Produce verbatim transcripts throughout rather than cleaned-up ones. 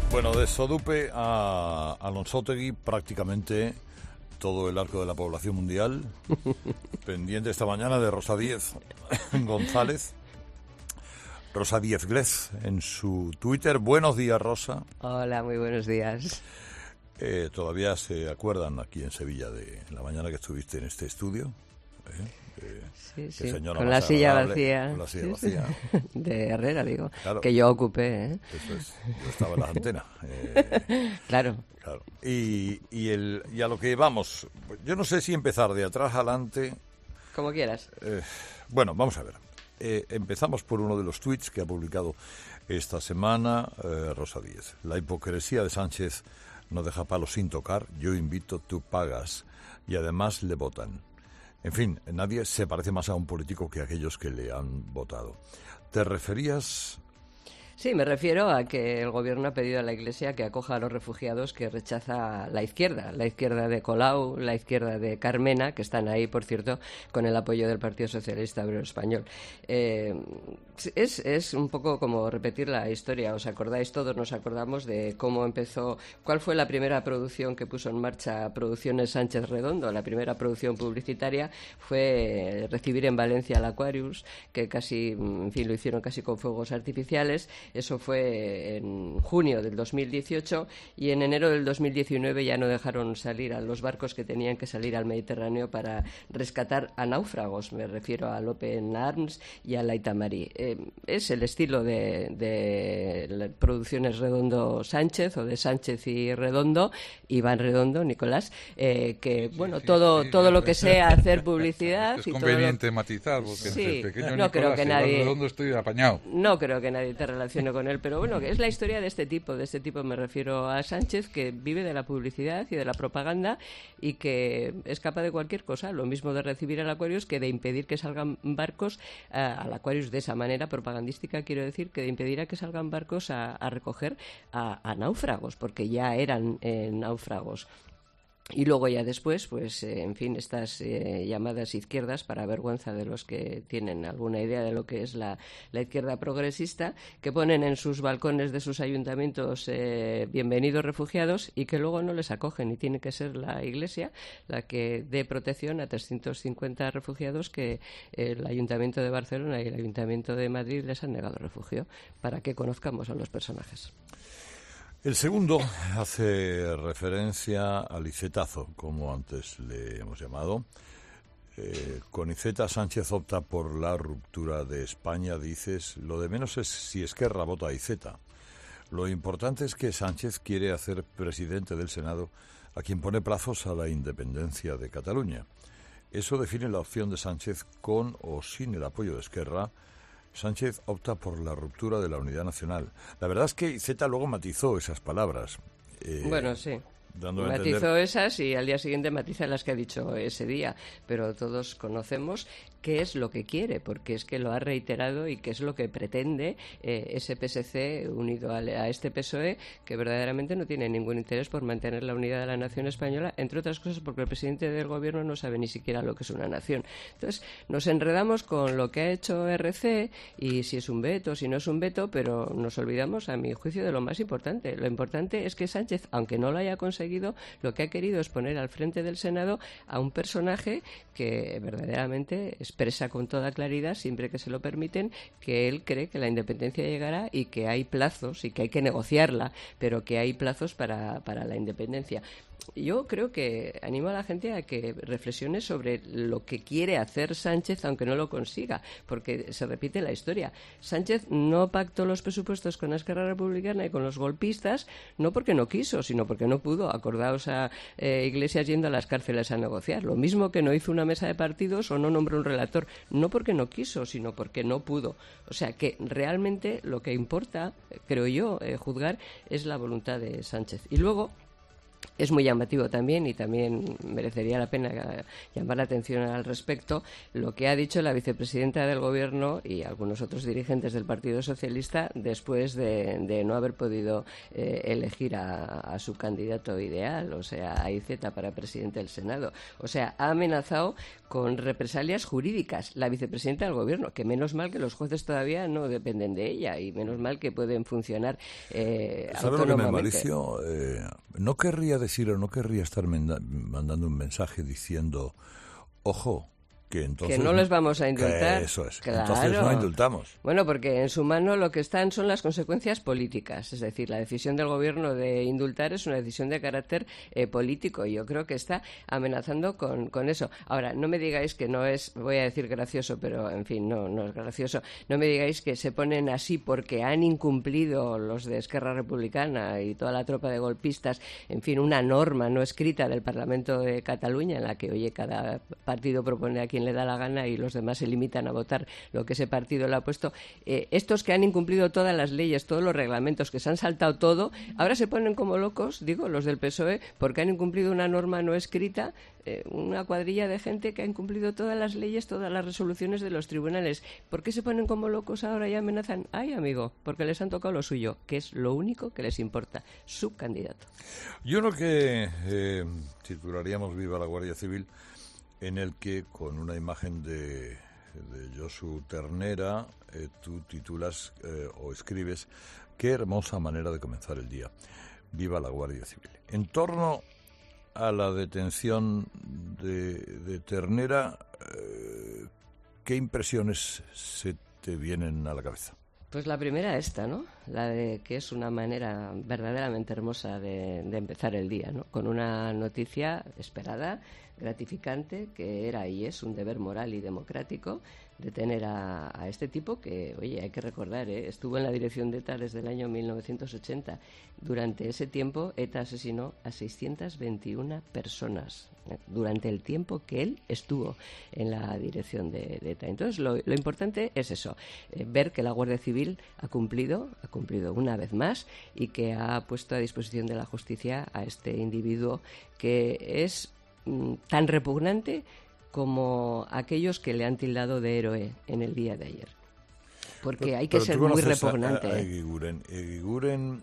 Bueno, de Sodupe a Alonsotegi prácticamente todo el arco de la población mundial, pendiente esta mañana de Rosa Díez González, Rosa Díez Glez en su Twitter. Buenos días, Rosa. Hola, muy buenos días. Eh, ¿Todavía se acuerdan aquí en Sevilla de la mañana que estuviste en este estudio? ¿Eh? Eh, sí, sí. Con la, silla vacía, con la silla sí, vacía. Sí. De Herrera, digo, claro, que yo ocupé. ¿eh? Eso es, yo estaba en las antenas. Eh, claro. claro. Y, y, el, y a lo que vamos, yo no sé si empezar de atrás adelante. Como quieras. Eh, bueno, vamos a ver. Eh, empezamos por uno de los tuits que ha publicado esta semana eh, Rosa Díez. La hipocresía de Sánchez no deja palos sin tocar. Yo invito, tú pagas. Y además le votan. En fin, nadie se parece más a un político que a aquellos que le han votado. ¿Te referías...? Sí, me refiero a que el Gobierno ha pedido a la Iglesia que acoja a los refugiados que rechaza la izquierda, la izquierda de Colau, la izquierda de Carmena, que están ahí, por cierto, con el apoyo del Partido Socialista Obrero Español. Eh, es, es un poco como repetir la historia. ¿Os acordáis? Todos nos acordamos de cómo empezó, cuál fue la primera producción que puso en marcha Producciones Sánchez Redondo. La primera producción publicitaria fue recibir en Valencia al Aquarius, que casi, en fin, lo hicieron casi con fuegos artificiales. Eso fue en junio del dos mil dieciocho y en enero del dos mil diecinueve ya no dejaron salir a los barcos que tenían que salir al Mediterráneo para rescatar a náufragos. Me refiero al Open Arms y a la Itamari. Eh, es el estilo de, de Producciones Redondo Sánchez o de Sánchez y Redondo, Iván Redondo, Nicolás, eh, que sí, bueno, sí, todo, sí, todo sí, lo que sea hacer publicidad. Es y conveniente todo lo... matizar, porque sí, entre el pequeño no Nicolás creo que y nadie... Iván Redondo estoy apañado. No creo que nadie te relacione con él, pero bueno, es la historia de este tipo. De este tipo me refiero a Sánchez, que vive de la publicidad y de la propaganda y que es capaz de cualquier cosa. Lo mismo de recibir al Aquarius que de impedir que salgan barcos uh, al Aquarius de esa manera propagandística, quiero decir, que de impedir a que salgan barcos a, a recoger a, a náufragos, porque ya eran eh, náufragos. Y luego ya después, pues, eh, en fin, estas eh, llamadas izquierdas, para vergüenza de los que tienen alguna idea de lo que es la, la izquierda progresista, que ponen en sus balcones de sus ayuntamientos eh, bienvenidos refugiados y que luego no les acogen. Y tiene que ser la Iglesia la que dé protección a trescientos cincuenta refugiados que el Ayuntamiento de Barcelona y el Ayuntamiento de Madrid les han negado refugio, para que conozcamos a los personajes. El segundo hace referencia al Icetazo, como antes le hemos llamado. Eh, con Iceta, Sánchez opta por la ruptura de España, dices. Lo de menos es si Esquerra vota a Iceta. Lo importante es que Sánchez quiere hacer presidente del Senado a quien pone plazos a la independencia de Cataluña. Eso define la opción de Sánchez con o sin el apoyo de Esquerra. Sánchez opta por la ruptura de la unidad nacional. La verdad es que Iceta luego matizó esas palabras. Eh, bueno, sí. Dando matizó entender... esas y al día siguiente matiza las que ha dicho ese día. Pero todos conocemos qué es lo que quiere, porque es que lo ha reiterado y qué es lo que pretende eh, ese P S C unido a, a este P S O E, que verdaderamente no tiene ningún interés por mantener la unidad de la nación española, entre otras cosas porque el presidente del gobierno no sabe ni siquiera lo que es una nación. Entonces nos enredamos con lo que ha hecho R C y si es un veto, si no es un veto, pero nos olvidamos, a mi juicio, de lo más importante. Lo importante es que Sánchez, aunque no lo haya conseguido, lo que ha querido es poner al frente del Senado a un personaje que verdaderamente expresa con toda claridad, siempre que se lo permiten, que él cree que la independencia llegará y que hay plazos y que hay que negociarla, pero que hay plazos para, para la independencia. Yo creo que animo a la gente a que reflexione sobre lo que quiere hacer Sánchez, aunque no lo consiga, porque se repite la historia. Sánchez no pactó los presupuestos con la Esquerra Republicana y con los golpistas, no porque no quiso, sino porque no pudo. Acordaos a eh, Iglesias yendo a las cárceles a negociar. Lo mismo que no hizo una mesa de partidos o no nombró un relator, no porque no quiso, sino porque no pudo. O sea que realmente lo que importa, creo yo, eh, juzgar, es la voluntad de Sánchez. Y luego es muy llamativo también, y también merecería la pena llamar la atención al respecto, lo que ha dicho la vicepresidenta del Gobierno y algunos otros dirigentes del Partido Socialista después de, de no haber podido eh, elegir a, a su candidato ideal, o sea, a Iceta para presidente del Senado. O sea, ha amenazado con represalias jurídicas la vicepresidenta del Gobierno, que menos mal que los jueces todavía no dependen de ella y menos mal que pueden funcionar eh, ¿Sabe autónomamente. lo que me Mauricio? Eh, no querría decir o no querría estar menda- mandando un mensaje diciendo, ojo, que entonces... Que no les vamos a indultar. Que eso es. Claro. Entonces no indultamos. Bueno, porque en su mano lo que están son las consecuencias políticas. Es decir, la decisión del Gobierno de indultar es una decisión de carácter eh, político. Y yo creo que está amenazando con, con eso. Ahora, no me digáis que no es, voy a decir gracioso, pero en fin, no, no es gracioso. No me digáis que se ponen así porque han incumplido los de Esquerra Republicana y toda la tropa de golpistas, en fin, una norma no escrita del Parlamento de Cataluña en la que, oye, cada partido propone aquí le da la gana y los demás se limitan a votar lo que ese partido le ha puesto. Eh, estos que han incumplido todas las leyes, todos los reglamentos, que se han saltado todo, ahora se ponen como locos, digo, los del P S O E, porque han incumplido una norma no escrita, eh, una cuadrilla de gente que ha incumplido todas las leyes, todas las resoluciones de los tribunales. ¿Por qué se ponen como locos ahora y amenazan? Ay, amigo, porque les han tocado lo suyo, que es lo único que les importa, su candidato. Yo creo que eh, titularíamos Viva la Guardia Civil, en el que con una imagen de, de Josu Ternera eh, tú titulas eh, o escribes: qué hermosa manera de comenzar el día. Viva la Guardia Civil. En torno a la detención de, de Ternera, eh, ¿qué impresiones se te vienen a la cabeza? Pues la primera esta, ¿no? La de que es una manera verdaderamente hermosa de, de empezar el día, ¿no? Con una noticia esperada, gratificante, que era y es un deber moral y democrático detener a, a este tipo que, oye, hay que recordar, ¿eh? Estuvo en la dirección de ETA desde el año mil novecientos ochenta. Durante ese tiempo, ETA asesinó a seiscientas veintiuna personas, ¿eh? Durante el tiempo que él estuvo en la dirección de, de ETA. Entonces, lo, lo importante es eso, eh, ver que la Guardia Civil ha cumplido, ha cumplido una vez más y que ha puesto a disposición de la justicia a este individuo que es mm, tan repugnante como aquellos que le han tildado de héroe en el día de ayer. Porque hay que Pero ser muy repugnante. A, a Eguiguren. Eguiguren,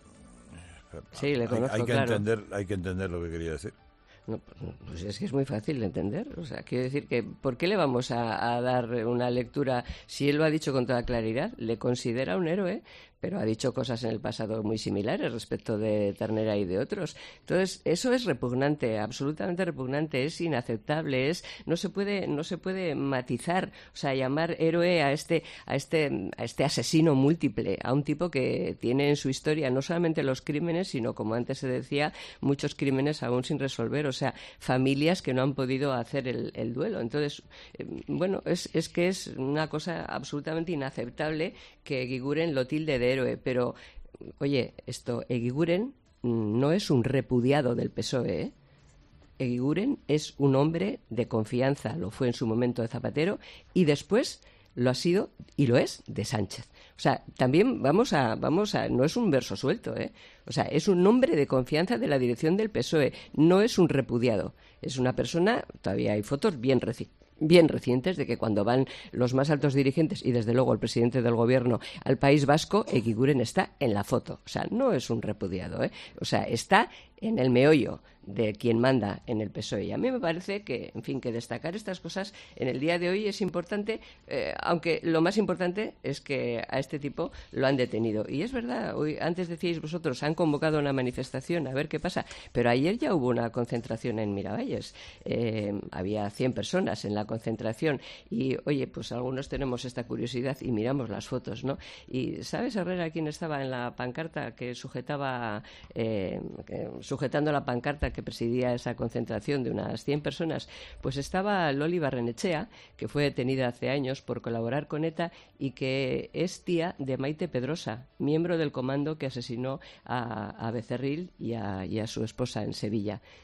sí, le conozco, hay, hay que claro. entender, hay que entender lo que quería decir. No, pues es que es muy fácil de entender. O sea, quiero decir que ¿por qué le vamos a, a dar una lectura si él lo ha dicho con toda claridad? Le considera un héroe, pero ha dicho cosas en el pasado muy similares respecto de Ternera y de otros. Entonces, eso es repugnante, absolutamente repugnante, es inaceptable, es no se puede no se puede matizar, o sea, llamar héroe a este a este a este asesino múltiple, a un tipo que tiene en su historia no solamente los crímenes, sino, como antes se decía, muchos crímenes aún sin resolver, o sea, familias que no han podido hacer el, el duelo. Entonces, eh, bueno, es, es que es una cosa absolutamente inaceptable que Eguiguren lo tilde de héroe, pero, oye, esto, Eguiguren no es un repudiado del P S O E, ¿eh? Eguiguren es un hombre de confianza, lo fue en su momento de Zapatero y después lo ha sido y lo es de Sánchez. O sea, también vamos a, vamos a, no es un verso suelto, ¿eh? O sea, es un hombre de confianza de la dirección del P S O E, no es un repudiado, es una persona, todavía hay fotos bien recientes, bien recientes de que cuando van los más altos dirigentes y desde luego el presidente del gobierno al País Vasco, Eguiguren está en la foto. O sea, no es un repudiado, ¿eh? O sea, está en el meollo de quien manda en el P S O E. Y a mí me parece que, en fin, que destacar estas cosas en el día de hoy es importante, eh, aunque lo más importante es que a este tipo lo han detenido. Y es verdad, hoy antes decíais vosotros, han convocado una manifestación, a ver qué pasa, pero ayer ya hubo una concentración en Miravalles. Eh, había cien personas en la concentración y, oye, pues algunos tenemos esta curiosidad y miramos las fotos, ¿no? Y ¿sabes, Herrera, quién estaba en la pancarta que sujetaba, eh, que, sujetando la pancarta que presidía esa concentración de unas cien personas? Pues estaba Loli Barrenechea, que fue detenida hace años por colaborar con ETA y que es tía de Maite Pedrosa, miembro del comando que asesinó a, a Becerril y a, y a su esposa en Sevilla.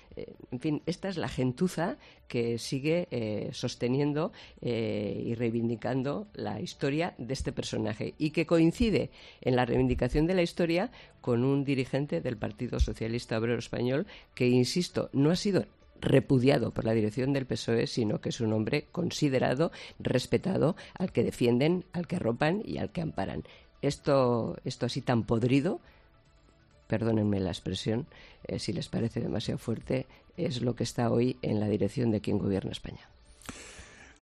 Eh, en fin, esta es la gentuza que sigue eh, sosteniendo eh, y reivindicando la historia de este personaje y que coincide en la reivindicación de la historia con un dirigente del Partido Socialista Obrero Español que, insisto, no ha sido repudiado por la dirección del P S O E, sino que es un hombre considerado, respetado, al que defienden, al que arropan y al que amparan. Esto, esto así tan podrido, perdónenme la expresión, eh, si les parece demasiado fuerte, es lo que está hoy en la dirección de quien gobierna España.